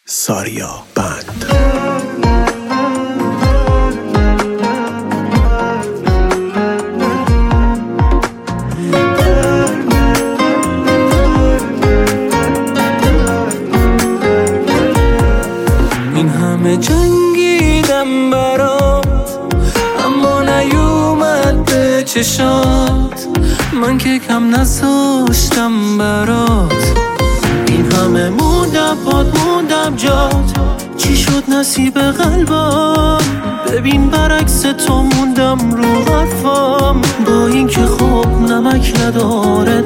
ساریا بند. این همه جنگیدم برات اما نیومد به چشات، من که کم نذاشتم برات. این همه موندم جات، چی شد نصیب قلبم؟ ببین برعکس تو موندم رو حرفم، با این که خب نمک نداره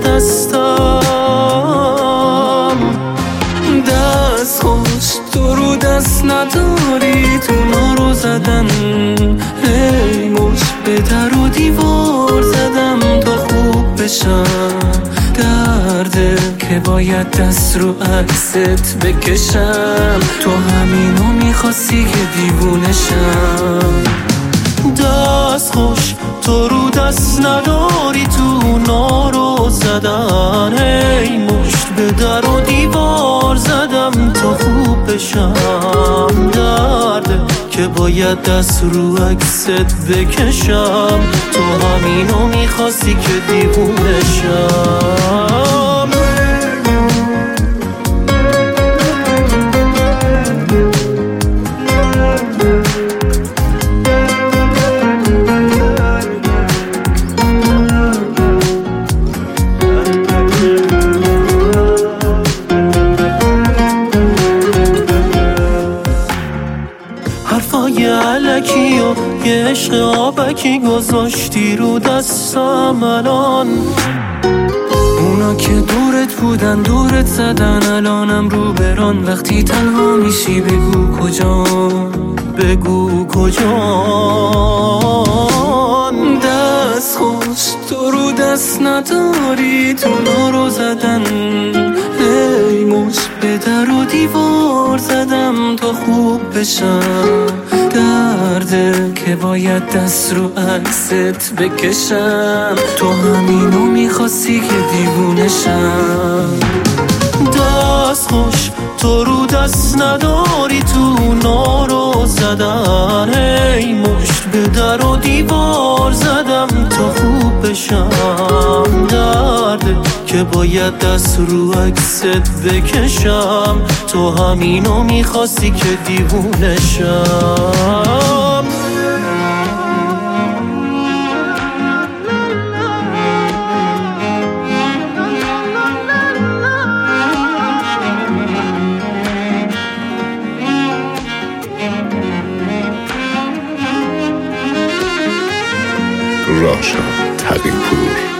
دستم. دست خوش تو رو دست نداری، تو رو زدن هی مش به در و دیوار زدم تا خوب بشم. درده که باید دست رو عکست بکشم، تو همینو میخواستی که دیوونشم. دست خوش تو رو دست نداری، تو رو زدن هی مشت به در و دیوار زدم تا خوب بشم. درده که باید دست رو عکست بکشم، تو همینو میخواستی که دیوونشم. حرفای علکی و یه عشق آبکی گذاشتی رو دستم الان. اونا که دورت بودن دورت زدن، الانم رو بران. وقتی تنها میشی بگو کجان. دست خوش تو رو دست نداری، تو رو زدن هی مش به در و دیوار زدم تا خوب بشم. درده که باید دست رو عکست بکشم، تو همینو میخواستی که دیوونشم. دست خوش تو رو دست نداری، تو رو زدن هی مشت به در و دیوار زدم تا خوب بشم. درده که باید دست رو عکست بکشم، تو همینو میخواستی که دیوونشم. راشا تقی‌پور.